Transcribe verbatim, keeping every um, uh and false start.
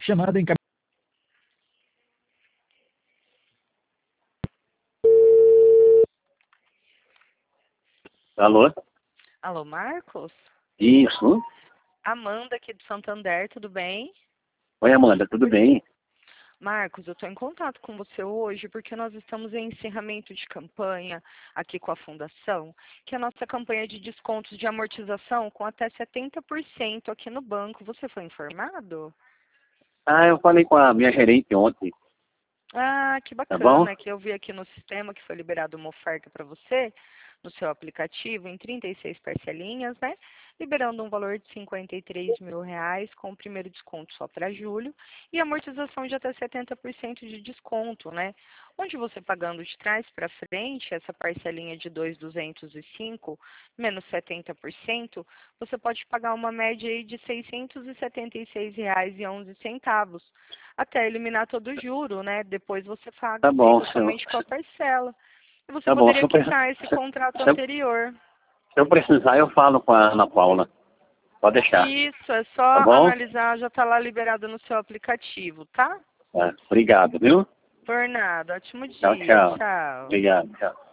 Chamada em Alô? Alô, Marcos? Isso. Amanda aqui do Santander, tudo bem? Oi, Amanda, tudo bem? Marcos, eu estou em contato com você hoje porque nós estamos em encerramento de campanha aqui com a Fundação, que é a nossa campanha de descontos de amortização com até setenta por cento aqui no banco. Você foi informado? Ah, eu falei com a minha gerente ontem, Ah, que tá bom? bacana, que eu vi aqui no sistema que foi liberada uma oferta para você no seu aplicativo em trinta e seis parcelinhas, né? Liberando um valor de cinquenta e três mil reais com o primeiro desconto só para julho e amortização de até setenta por cento de desconto, né? Onde você pagando de trás para frente, essa parcelinha de dois mil duzentos e cinco menos setenta por cento, você pode pagar uma média aí de seiscentos e setenta e seis reais e onze centavos, até eliminar todo o juro, né? Depois você paga, Tá bom, fica se eu, somente com a parcela. E você tá bom, se poderia eu, pre- quitar esse se, contrato se eu, anterior. se eu precisar eu falo com a Ana Paula, pode deixar, Isso, é só tá bom? analisar, já está lá liberado no seu aplicativo, tá? Tá, obrigado, viu? Por nada, ótimo Tchau, dia, tchau. tchau. Obrigado, tchau.